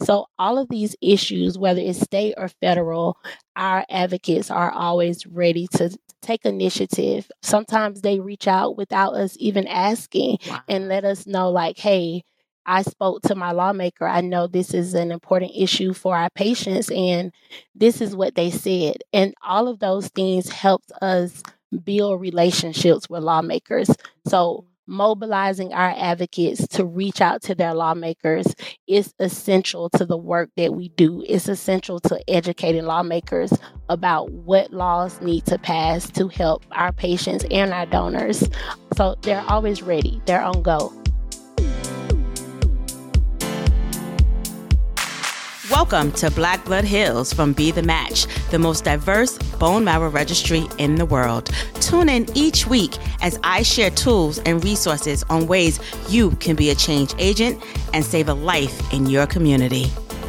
So all of these issues, whether it's state or federal, our advocates are always ready to take initiative. Sometimes they reach out without us even asking and let us know, like, hey, I spoke to my lawmaker. I know this is an important issue for our patients, and this is what they said. And all of those things helped us build relationships with lawmakers. So mobilizing our advocates to reach out to their lawmakers is essential to the work that we do. It's essential to educating lawmakers about what laws need to pass to help our patients and our donors. So they're always ready. They're on go. Welcome to Black Blood Hills from Be The Match, the most diverse bone marrow registry in the world. Tune in each week as I share tools and resources on ways you can be a change agent and save a life in your community.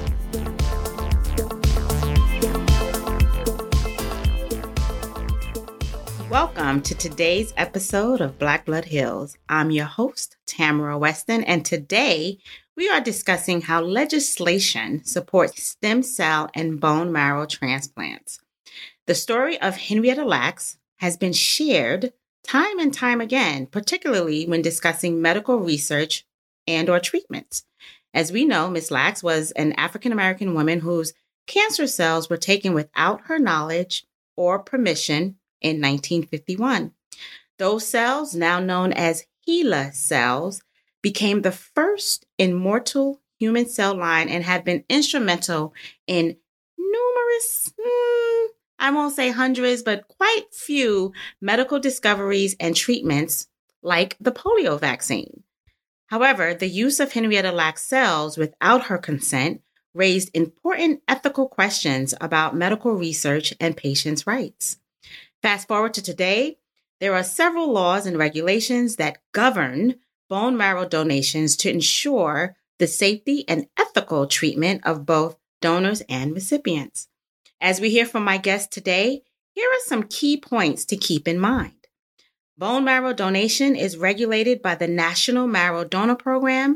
Welcome to today's episode of Black Blood Hills. I'm your host, Tamara Weston, and today we are discussing how legislation supports stem cell and bone marrow transplants. The story of Henrietta Lacks has been shared time and time again, particularly when discussing medical research and or treatments. As we know, Ms. Lacks was an African-American woman whose cancer cells were taken without her knowledge or permission in 1951. Those cells, now known as HeLa cells, became the first immortal human cell line and have been instrumental in numerous, I won't say hundreds, but quite few medical discoveries and treatments like the polio vaccine. However, the use of Henrietta Lacks cells without her consent raised important ethical questions about medical research and patients' rights. Fast forward to today, there are several laws and regulations that govern bone marrow donations to ensure the safety and ethical treatment of both donors and recipients. As we hear from my guest today, here are some key points to keep in mind. Bone marrow donation is regulated by the National Marrow Donor Program,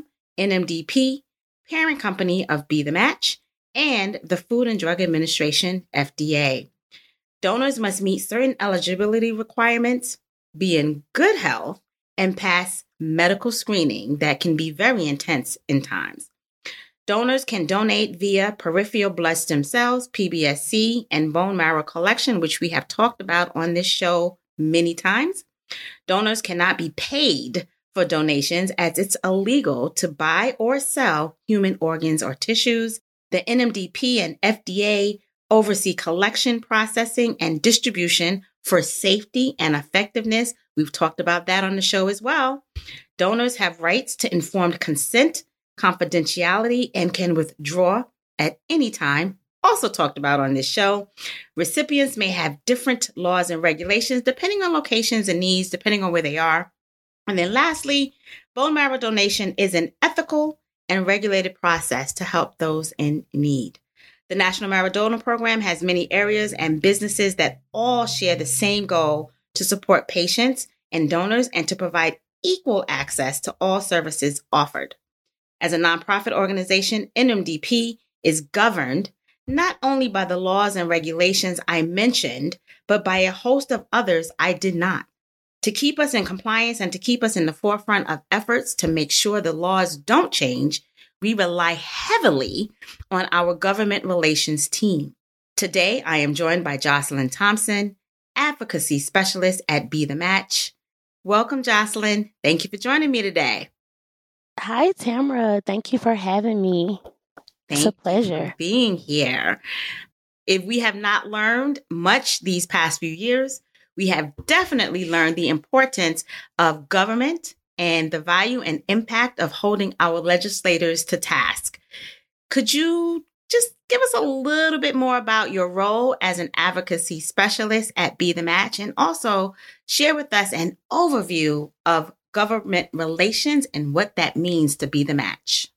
NMDP, parent company of Be The Match, and the Food and Drug Administration, FDA. Donors must meet certain eligibility requirements, be in good health, and pass medical screening that can be very intense in times. Donors can donate via peripheral blood stem cells, PBSC, and bone marrow collection, which we have talked about on this show many times. Donors cannot be paid for donations as it's illegal to buy or sell human organs or tissues. The NMDP and FDA oversee collection, processing, and distribution for safety and effectiveness. We've talked about that on the show as well. Donors have rights to informed consent, confidentiality, and can withdraw at any time. Also talked about on this show. Recipients may have different laws and regulations depending on locations and needs, depending on where they are. And then lastly, bone marrow donation is an ethical and regulated process to help those in need. The National Marrow Donor Program has many areas and businesses that all share the same goal to support patients and donors and to provide equal access to all services offered. As a nonprofit organization, NMDP is governed not only by the laws and regulations I mentioned, but by a host of others I did not. To keep us in compliance and to keep us in the forefront of efforts to make sure the laws don't change, we rely heavily on our government relations team. Today, I am joined by Jocelyn Thompson, advocacy specialist at Be The Match. Welcome, Jocelyn. Thank you for joining me today. Hi, Tamara. Thank you for having me. It's a pleasure being here. If we have not learned much these past few years, we have definitely learned the importance of government and the value and impact of holding our legislators to task. Could you just give us a little bit more about your role as an advocacy specialist at Be The Match, and also share with us an overview of government relations and what that means to Be The Match?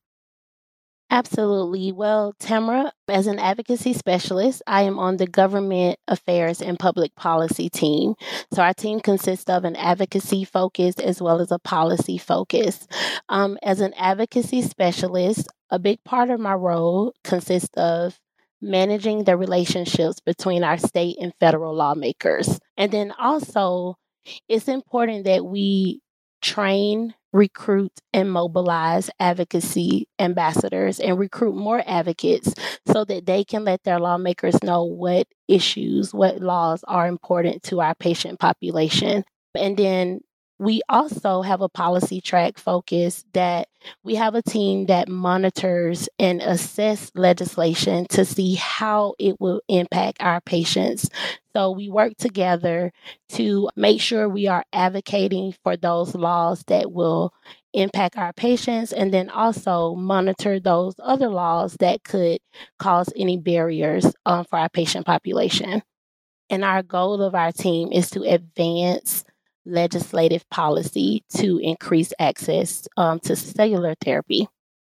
Absolutely. Well, Tamara, as an advocacy specialist, I am on the Government Affairs and Public Policy team. So our team consists of an advocacy focus as well as a policy focus. As an advocacy specialist, a big part of my role consists of managing the relationships between our state and federal lawmakers. And then also, it's important that we train, recruit, and mobilize advocacy ambassadors and recruit more advocates so that they can let their lawmakers know what issues, what laws are important to our patient population. And then we also have a policy track focus that we have a team that monitors and assess legislation to see how it will impact our patients. So we work together to make sure we are advocating for those laws that will impact our patients and then also monitor those other laws that could cause any barriers for our patient population. And our goal of our team is to advance legislative policy to increase access to cellular therapy.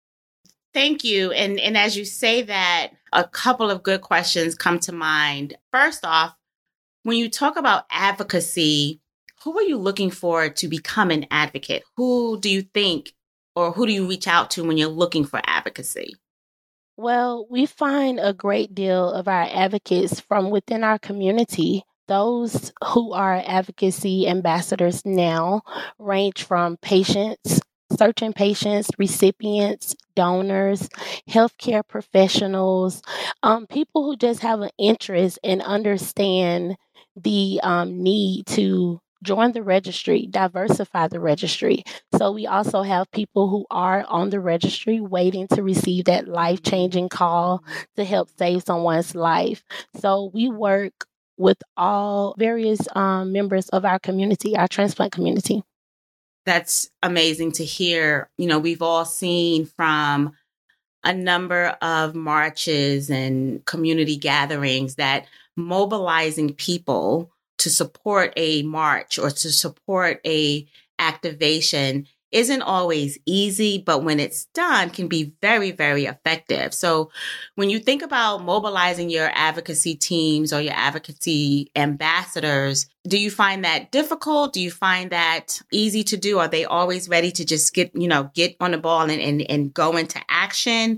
Thank you. And as you say that, a couple of good questions come to mind. First off, when you talk about advocacy, who are you looking for to become an advocate? Who do you think, or who do you reach out to when you're looking for advocacy? Well, we find a great deal of our advocates from within our community. Those who are advocacy ambassadors now range from patients, searching patients, recipients, donors, healthcare professionals, people who just have an interest and understand the need to join the registry, diversify the registry. So we also have people who are on the registry waiting to receive that life-changing call to help save someone's life. So we work with all various members of our community, our transplant community. That's amazing to hear. You know, we've all seen from a number of marches and community gatherings that mobilizing people to support a march or to support a activation isn't always easy, but when it's done can be very, very effective. So when you think about mobilizing your advocacy teams or your advocacy ambassadors, do you find that difficult? Do you find that easy to do? Are they always ready to just get on the ball and go into action?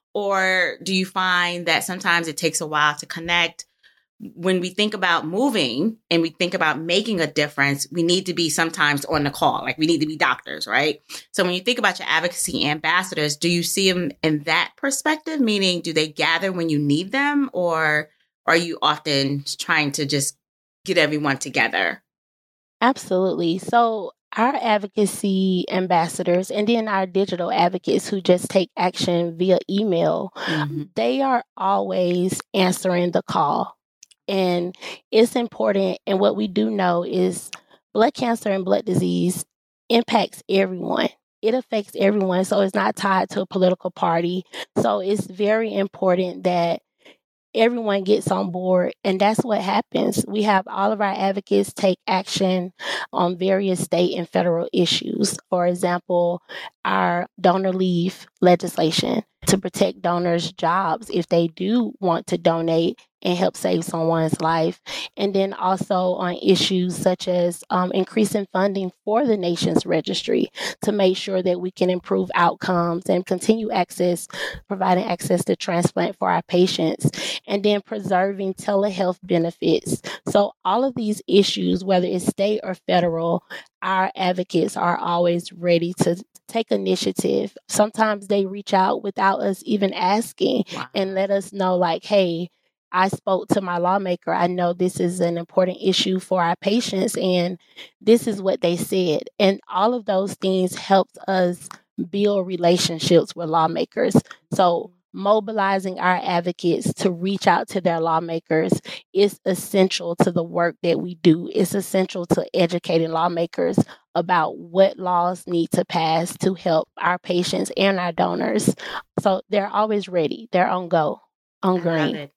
Or do you find that sometimes it takes a while to connect? When we think about moving and we think about making a difference, we need to be sometimes on the call. Like we need to be doctors, right? So when you think about your advocacy ambassadors, do you see them in that perspective? Meaning, do they gather when you need them, or are you often trying to just get everyone together? Absolutely. So our advocacy ambassadors and then our digital advocates who just take action via email, they are always answering the call. And it's important. And what we do know is blood cancer and blood disease impacts everyone. It affects everyone. So it's not tied to a political party. So it's very important that everyone gets on board. And that's what happens. We have all of our advocates take action on various state and federal issues. For example, our donor leave legislation to protect donors' jobs if they do want to donate and help save someone's life. And then also on issues such as increasing funding for the nation's registry to make sure that we can improve outcomes and continue providing access to transplant for our patients, and then preserving telehealth benefits. So all of these issues, whether it's state or federal, our advocates are always ready to take initiative. Sometimes they reach out without us even asking and let us know, like, hey, I spoke to my lawmaker. I know this is an important issue for our patients, and this is what they said. And all of those things helps us build relationships with lawmakers. So mobilizing our advocates to reach out to their lawmakers is essential to the work that we do. It's essential to educating lawmakers about what laws need to pass to help our patients and our donors. So they're always ready. They're on go, on green. I love it.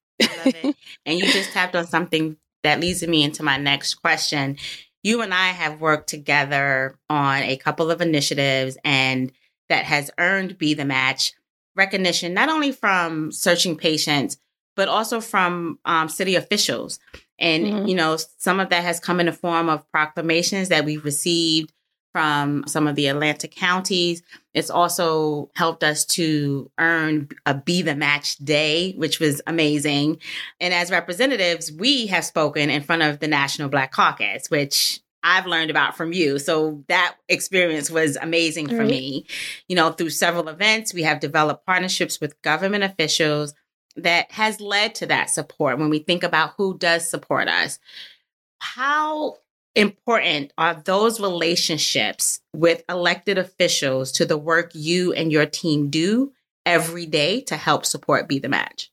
And you just tapped on something that leads me into my next question. You and I have worked together on a couple of initiatives, and that has earned Be the Match recognition, not only from searching patients, but also from city officials. And, some of that has come in the form of proclamations that we've received from some of the Atlanta counties. It's also helped us to earn a Be the Match Day, which was amazing. And as representatives, we have spoken in front of the National Black Caucus, which I've learned about from you. So that experience was amazing for me. You know, through several events, we have developed partnerships with government officials that has led to that support. When we think about who does support us, how important are those relationships with elected officials to the work you and your team do every day to help support Be the Match?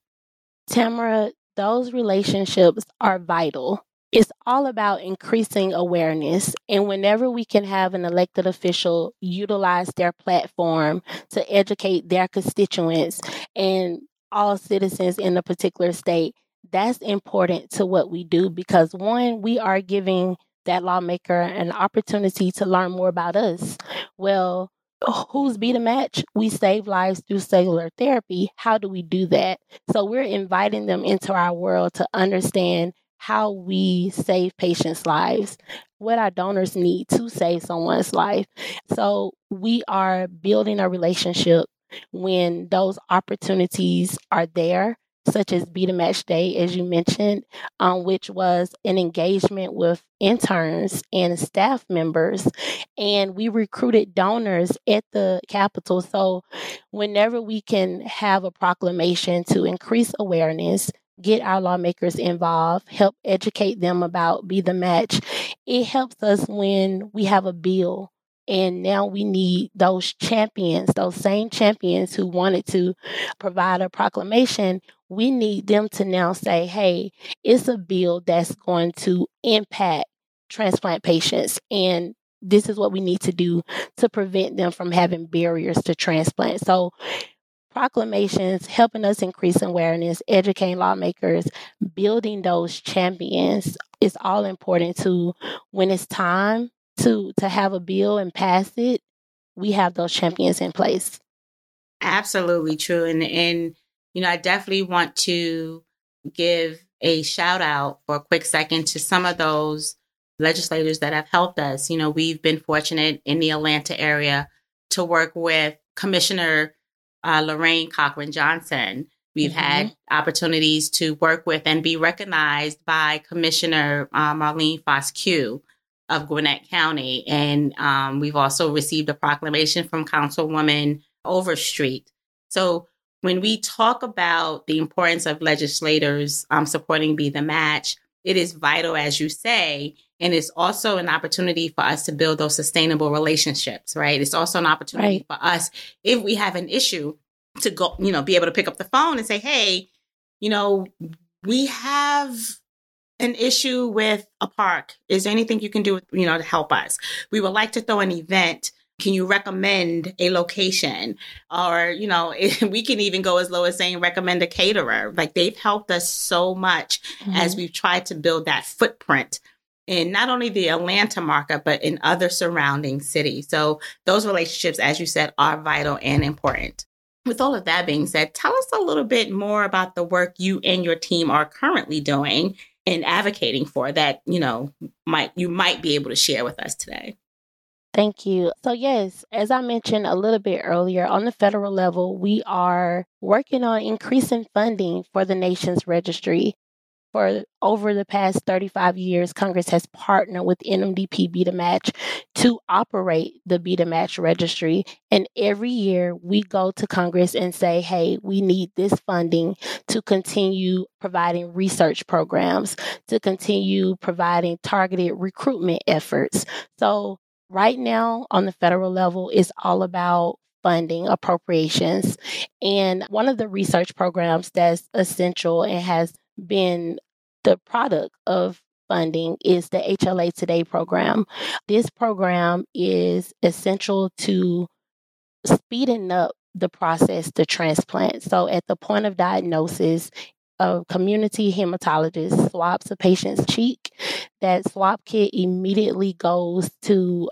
Tamara, those relationships are vital. It's all about increasing awareness. And whenever we can have an elected official utilize their platform to educate their constituents and all citizens in a particular state, that's important to what we do because, one, we are giving that lawmaker an opportunity to learn more about us. Well, who's Be the Match? We save lives through cellular therapy. How do we do that? So we're inviting them into our world to understand how we save patients' lives, what our donors need to save someone's life. So we are building a relationship when those opportunities are there, such as Be the Match Day, as you mentioned, which was an engagement with interns and staff members. And we recruited donors at the Capitol. So whenever we can have a proclamation to increase awareness, get our lawmakers involved, help educate them about Be the Match, it helps us when we have a bill. And now we need those champions, those same champions who wanted to provide a proclamation. We need them to now say, hey, it's a bill that's going to impact transplant patients. And this is what we need to do to prevent them from having barriers to transplant. So proclamations, helping us increase awareness, educating lawmakers, building those champions is all important to when it's time to have a bill and pass it, we have those champions in place. Absolutely true. And you know, I definitely want to give a shout out for a quick second to some of those legislators that have helped us. You know, we've been fortunate in the Atlanta area to work with Commissioner Lorraine Cochran Johnson. We've had opportunities to work with and be recognized by Commissioner Marlene Fosque of Gwinnett County. And we've also received a proclamation from Councilwoman Overstreet. So when we talk about the importance of legislators supporting Be the Match, it is vital, as you say, and it's also an opportunity for us to build those sustainable relationships, right? It's also an opportunity for us, if we have an issue, to go, you know, be able to pick up the phone and say, hey, you know, we have an issue with a park. Is there anything you can do, you know, to help us? We would like to throw an event. Can you recommend a location? Or, you know, we can even go as low as saying recommend a caterer. Like, they've helped us so much as we've tried to build that footprint in not only the Atlanta market, but in other surrounding cities. So those relationships, as you said, are vital and important. With all of that being said, tell us a little bit more about the work you and your team are currently doing and advocating for that, you know, you might be able to share with us today. Thank you. So yes, as I mentioned a little bit earlier, on the federal level, we are working on increasing funding for the nation's registry. For over the past 35 years, Congress has partnered with NMDP Be the Match to operate the Be the Match registry. And every year we go to Congress and say, hey, we need this funding to continue providing research programs, to continue providing targeted recruitment efforts. So right now on the federal level, it's all about funding appropriations. And one of the research programs that's essential and has been the product of funding is the HLA Today program. This program is essential to speeding up the process to transplant. So at the point of diagnosis, a community hematologist swaps a patient's cheek. That swab kit immediately comes to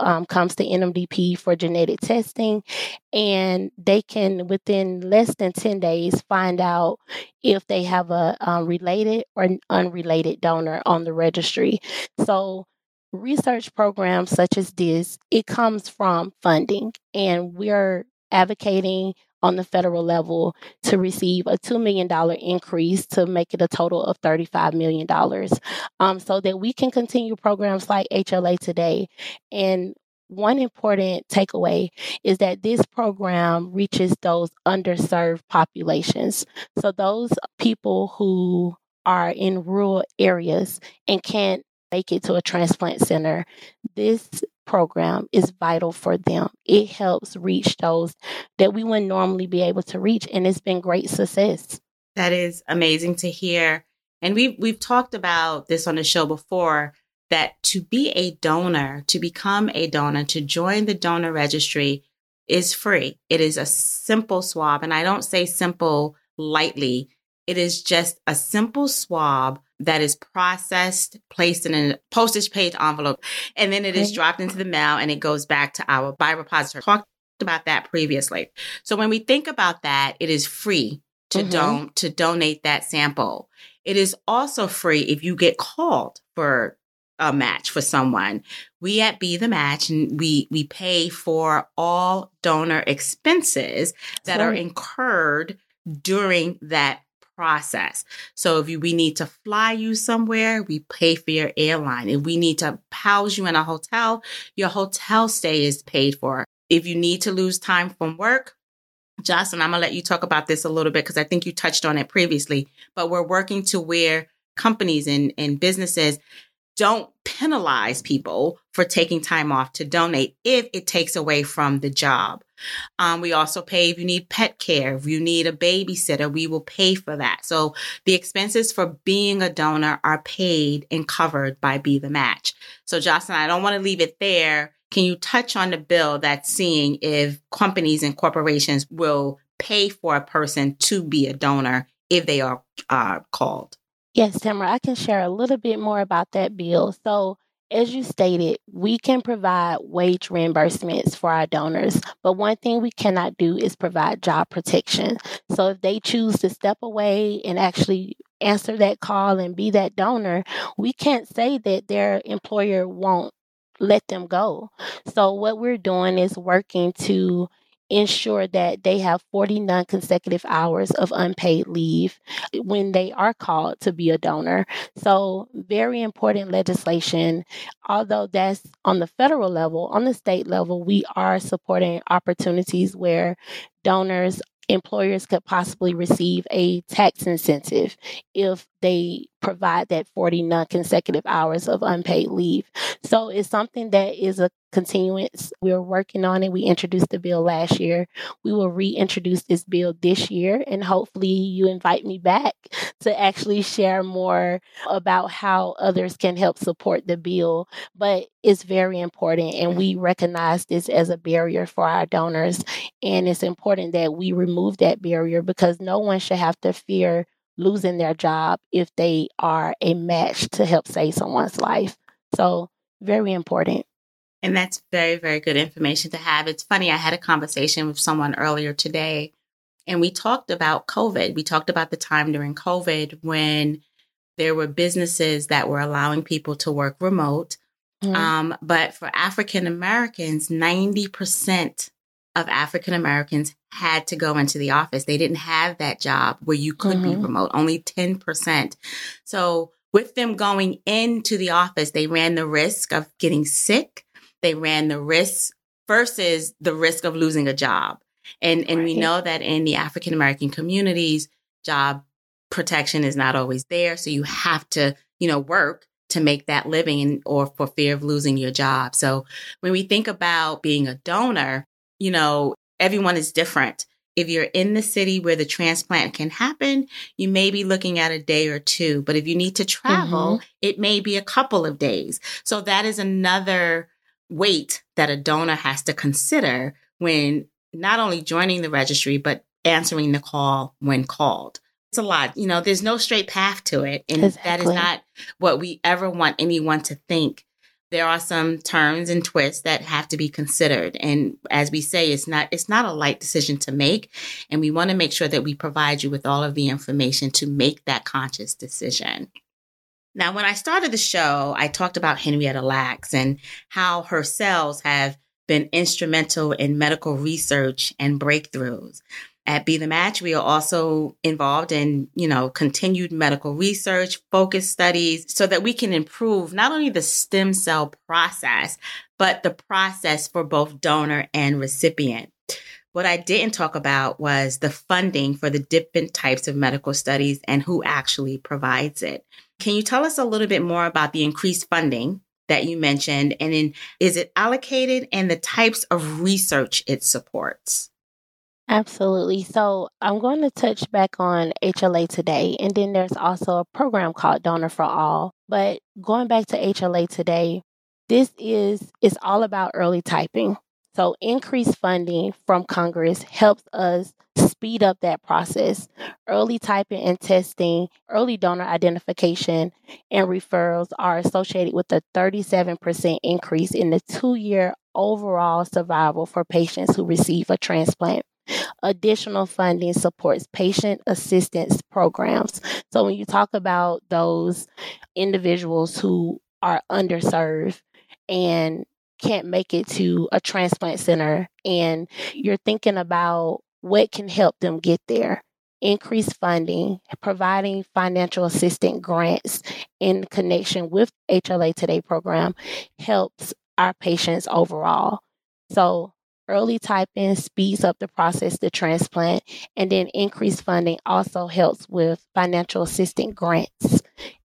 NMDP for genetic testing, and they can, within less than 10 days, find out if they have a related or an unrelated donor on the registry. So research programs such as this, it comes from funding, and we're advocating on the federal level to receive a $2 million increase to make it a total of $35 million, so that we can continue programs like HLA Today. And one important takeaway is that this program reaches those underserved populations. So those people who are in rural areas and can't make it to a transplant center, this program is vital for them. It helps reach those that we wouldn't normally be able to reach, and it's been great success. That is amazing to hear. And we've talked about this on the show before, that to be a donor, to become a donor, to join the donor registry is free. It is a simple swab. And I don't say simple lightly. It is just a simple swab that is processed, placed in a postage paid envelope, and then it is dropped into the mail and it goes back to our biorepository. Talked about that previously. So when we think about that, it is free to donate that sample. It is also free if you get called for a match for someone. We at Be the Match, and we pay for all donor expenses that are incurred during that process. So if we need to fly you somewhere, we pay for your airline. If we need to house you in a hotel, your hotel stay is paid for. If you need to lose time from work, Jocelyn, I'm going to let you talk about this a little bit because I think you touched on it previously, but we're working to where companies and businesses don't penalize people for taking time off to donate if it takes away from the job. We also pay if you need pet care, if you need a babysitter, we will pay for that. So the expenses for being a donor are paid and covered by Be the Match. So Jocelyn, I don't want to leave it there. Can you touch on the bill that's seeing if companies and corporations will pay for a person to be a donor if they are called? Yes, Tamara, I can share a little bit more about that bill. So, as you stated, we can provide wage reimbursements for our donors, but one thing we cannot do is provide job protection. So, if they choose to step away and actually answer that call and be that donor, we can't say that their employer won't let them go. So, what we're doing is working to ensure that they have 40 non-consecutive hours of unpaid leave when they are called to be a donor. So very important legislation. Although that's on the federal level, on the state level, we are supporting opportunities where employers could possibly receive a tax incentive if they provide that 40 non-consecutive hours of unpaid leave. So it's something that is a continuance. We're working on it. We introduced the bill last year. We will reintroduce this bill this year, and hopefully you invite me back to actually share more about how others can help support the bill. But it's very important, and we recognize this as a barrier for our donors. And it's important that we remove that barrier because no one should have to fear losing their job if they are a match to help save someone's life. So very important. And that's very, very good information to have. It's funny, I had a conversation with someone earlier today, and we talked about COVID. We talked about the time during COVID when there were businesses that were allowing people to work remote. But for African Americans, 90% of African Americans had to go into the office. They didn't have that job where you could be remote, only 10%. So with them going into the office, they ran the risk of getting sick. They ran the risk versus the risk of losing a job. And we know that in the African American communities, job protection is not always there. So you have to, work to make that living or for fear of losing your job. So when we think about being a donor, everyone is different. If you're in the city where the transplant can happen, you may be looking at a day or two. But if you need to travel, it may be a couple of days. So that is another weight that a donor has to consider when not only joining the registry, but answering the call when called. It's a lot. There's no straight path to it. And that is not what we ever want anyone to think. There are some turns and twists that have to be considered. And as we say, it's not a light decision to make. And we want to make sure that we provide you with all of the information to make that conscious decision. Now, when I started the show, I talked about Henrietta Lacks and how her cells have been instrumental in medical research and breakthroughs. At Be the Match, we are also involved in, continued medical research, focused studies, so that we can improve not only the stem cell process, but the process for both donor and recipient. What I didn't talk about was the funding for the different types of medical studies and who actually provides it. Can you tell us a little bit more about the increased funding that you mentioned? And then is it allocated and the types of research it supports? Absolutely. So I'm going to touch back on HLA Today, and then there's also a program called Donor for All. But going back to HLA Today, it's all about early typing. So increased funding from Congress helps us speed up that process. Early typing and testing, early donor identification, and referrals are associated with a 37% increase in the 2-year overall survival for patients who receive a transplant. Additional funding supports patient assistance programs. So when you talk about those individuals who are underserved and can't make it to a transplant center, and you're thinking about what can help them get there, increased funding, providing financial assistance grants in connection with HLA Today program helps our patients overall. So early typing speeds up the process to transplant, and then increased funding also helps with financial assistance grants.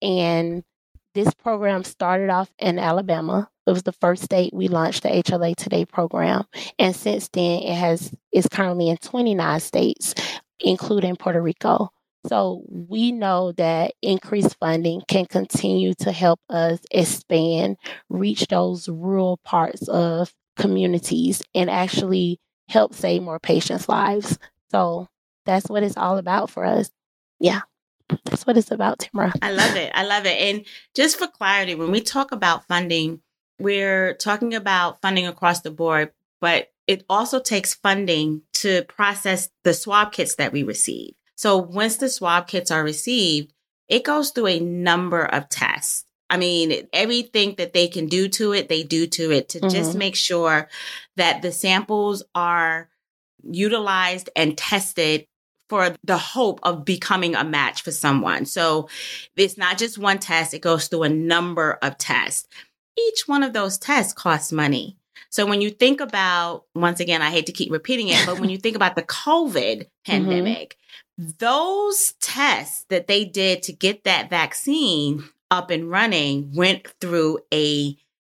And this program started off in Alabama. It was the first state we launched the HLA Today program. And since then, it's currently in 29 states, including Puerto Rico. So we know that increased funding can continue to help us expand, reach those rural parts of communities, and actually help save more patients' lives. So that's what it's all about for us. Yeah. That's what it's about, Tamara. I love it. And just for clarity, when we talk about funding, we're talking about funding across the board, but it also takes funding to process the swab kits that we receive. So once the swab kits are received, it goes through a number of tests. I mean, everything that they can do to it, they do to it to just make sure that the samples are utilized and tested for the hope of becoming a match for someone. So it's not just one test, it goes through a number of tests. Each one of those tests costs money. So when you think about, once again, I hate to keep repeating it, but when you think about the COVID pandemic, those tests that they did to get that vaccine up and running went through a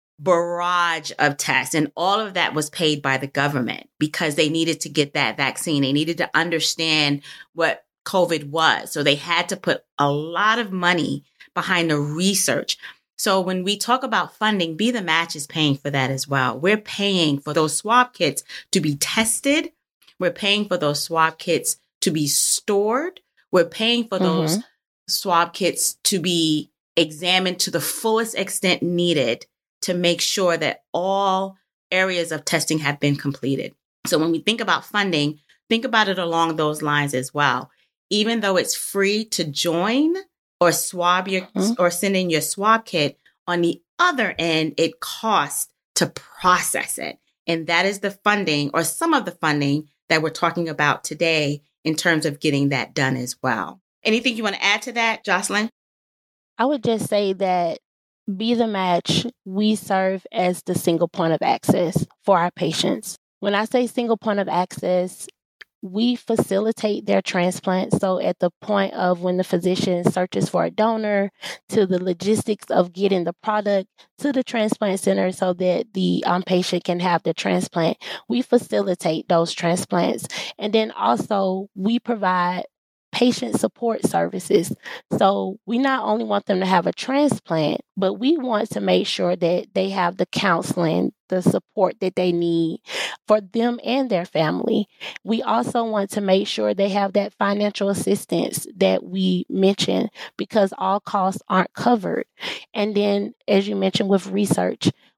barrage of tests, and all of that was paid by the government because they needed to get that vaccine. They needed to understand what COVID was. So they had to put a lot of money behind the research. So when we talk about funding, Be the Match is paying for that as well. We're paying for those swab kits to be tested. We're paying for those swab kits to be stored. We're paying for those swab kits to be examined to the fullest extent needed to make sure that all areas of testing have been completed. So when we think about funding, think about it along those lines as well. Even though it's free to join or swab your or send in your swab kit, on the other end, it costs to process it. And that is the funding, or some of the funding, that we're talking about today in terms of getting that done as well. Anything you want to add to that, Jocelyn? I would just say that Be the Match, we serve as the single point of access for our patients. When I say single point of access, we facilitate their transplant. So at the point of when the physician searches for a donor, to the logistics of getting the product to the transplant center so that the patient can have the transplant, we facilitate those transplants. And then also we provide patient support services. So we not only want them to have a transplant, but we want to make sure that they have the counseling, the support that they need for them and their family. We also want to make sure they have that financial assistance that we mentioned, because all costs aren't covered. And then, as you mentioned, with research,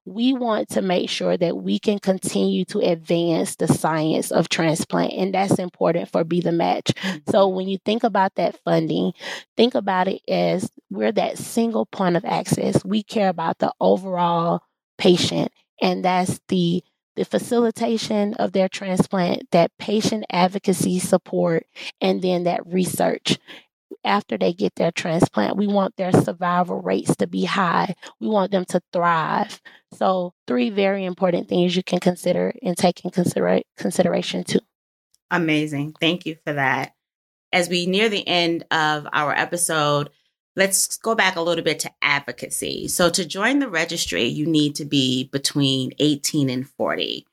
we want to make sure that we can continue to advance the science of transplant, and that's important for Be the Match. So when you think about that funding, think about it as we're that single point of access. We care about the overall patient, and that's the facilitation of their transplant, that patient advocacy support, and then that research after they get their transplant. We want their survival rates to be high. We want them to thrive. So 3 very important things you can consider and take in consideration too. Amazing. Thank you for that. As we near the end of our episode, let's go back a little bit to advocacy. So to join the registry, you need to be between 18 and 40.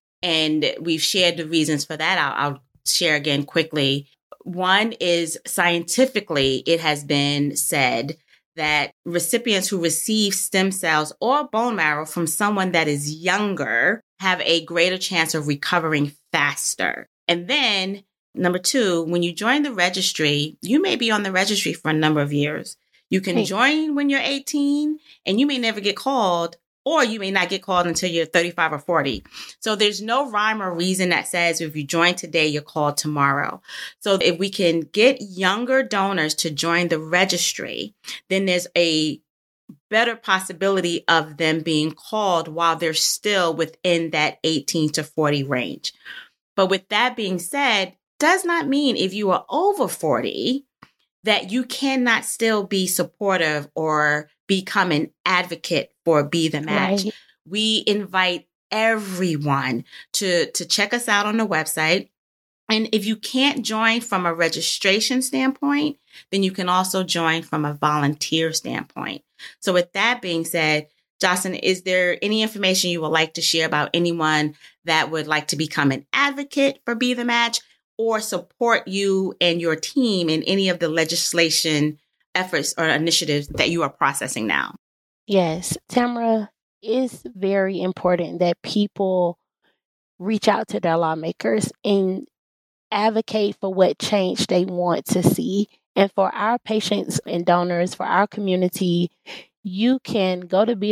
And we've shared the reasons for that. I'll share again quickly. One is scientifically, it has been said that recipients who receive stem cells or bone marrow from someone that is younger have a greater chance of recovering faster. And then number 2, when you join the registry, you may be on the registry for a number of years. You can join when you're 18 and you may never get called, or you may not get called until you're 35 or 40. So there's no rhyme or reason that says if you join today, you're called tomorrow. So if we can get younger donors to join the registry, then there's a better possibility of them being called while they're still within that 18 to 40 range. But with that being said, does not mean if you are over 40 that you cannot still be supportive or become an advocate for Be the Match. Right. We invite everyone to check us out on the website. And if you can't join from a registration standpoint, then you can also join from a volunteer standpoint. So with that being said, Jocelyn, is there any information you would like to share about anyone that would like to become an advocate for Be the Match or support you and your team in any of the legislation efforts or initiatives that you are processing now? Yes, Tamara, it's very important that people reach out to their lawmakers and advocate for what change they want to see. And for our patients and donors, for our community, you can go to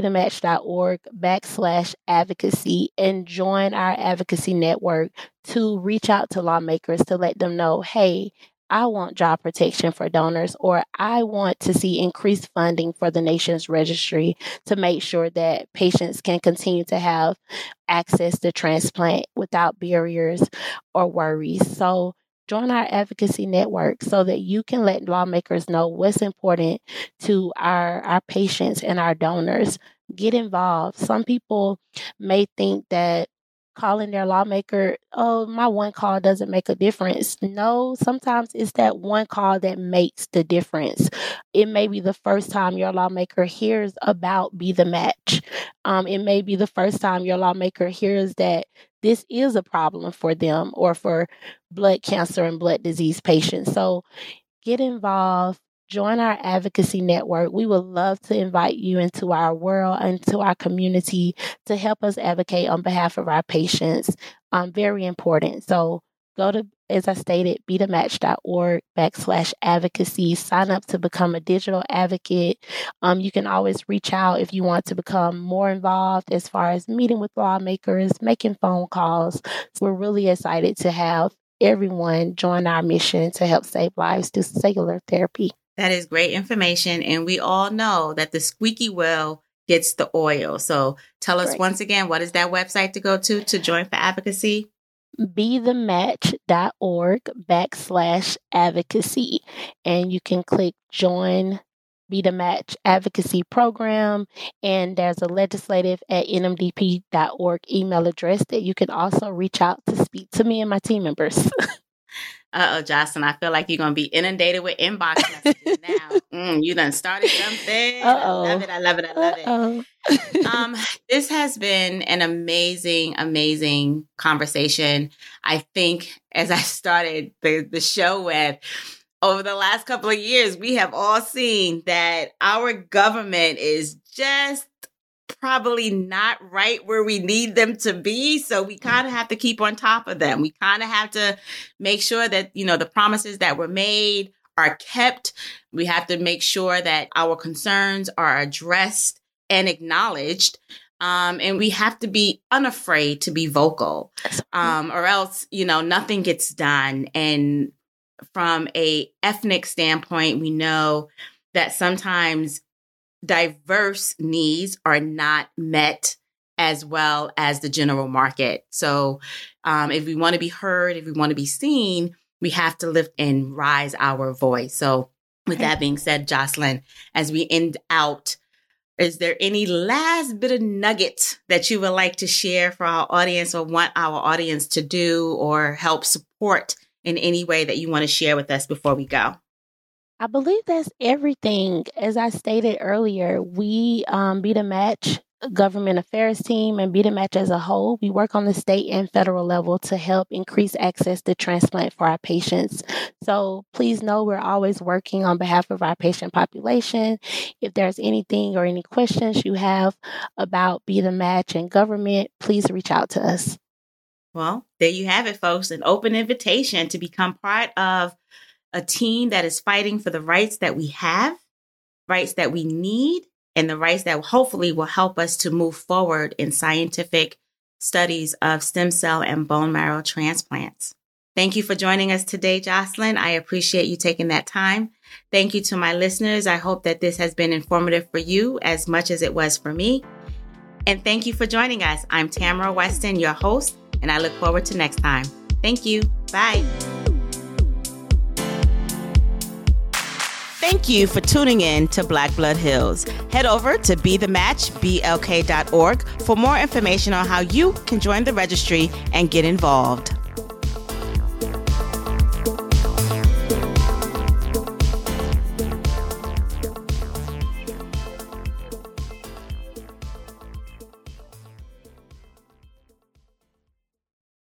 bethematch.org/advocacy and join our advocacy network to reach out to lawmakers to let them know, hey, I want job protection for donors, or I want to see increased funding for the nation's registry to make sure that patients can continue to have access to transplant without barriers or worries. So join our advocacy network so that you can let lawmakers know what's important to our patients and our donors. Get involved. Some people may think that calling their lawmaker, oh, my one call doesn't make a difference. No, sometimes it's that one call that makes the difference. It may be the first time your lawmaker hears about Be the Match. It may be the first time your lawmaker hears that this is a problem for them or for blood cancer and blood disease patients. So get involved. Join our advocacy network. We would love to invite you into our world, into our community to help us advocate on behalf of our patients. Very important. So go to, as I stated, bethematch.org/advocacy. Sign up to become a digital advocate. You can always reach out if you want to become more involved as far as meeting with lawmakers, making phone calls. We're really excited to have everyone join our mission to help save lives through cellular therapy. That is great information. And we all know that the squeaky wheel gets the oil. So tell us once again, what is that website to go to join for advocacy? bethematch.org/advocacy. And you can click join Be the Match advocacy program. And there's a legislative@nmdp.org email address that you can also reach out to speak to me and my team members. Jocelyn, I feel like you're going to be inundated with inbox messages now. You done started something. I love it. This has been an amazing conversation. I think as I started the show with, over the last couple of years, we have all seen that our government is just probably not right where we need them to be. So we kind of have to keep on top of them. We kind of have to make sure that, the promises that were made are kept. We have to make sure that our concerns are addressed and acknowledged. And we have to be unafraid to be vocal, or else, nothing gets done. And from a ethnic standpoint, we know that sometimes diverse needs are not met as well as the general market. So if we want to be heard, if we want to be seen, we have to lift and rise our voice. So with that being said, Jocelyn, as we end out, is there any last bit of nugget that you would like to share for our audience, or want our audience to do or help support in any way that you want to share with us before we go? I believe that's everything. As I stated earlier, we Be the Match government affairs team and Be the Match as a whole, we work on the state and federal level to help increase access to transplant for our patients. So please know we're always working on behalf of our patient population. If there's anything or any questions you have about Be the Match and government, please reach out to us. Well, there you have it, folks, an open invitation to become part of a team that is fighting for the rights that we have, rights that we need, and the rights that hopefully will help us to move forward in scientific studies of stem cell and bone marrow transplants. Thank you for joining us today, Jocelyn. I appreciate you taking that time. Thank you to my listeners. I hope that this has been informative for you as much as it was for me. And thank you for joining us. I'm Tamara Weston, your host, and I look forward to next time. Thank you. Bye. Thank you for tuning in to Black Blood Heals. Head over to BeTheMatch, BLK.org for more information on how you can join the registry and get involved.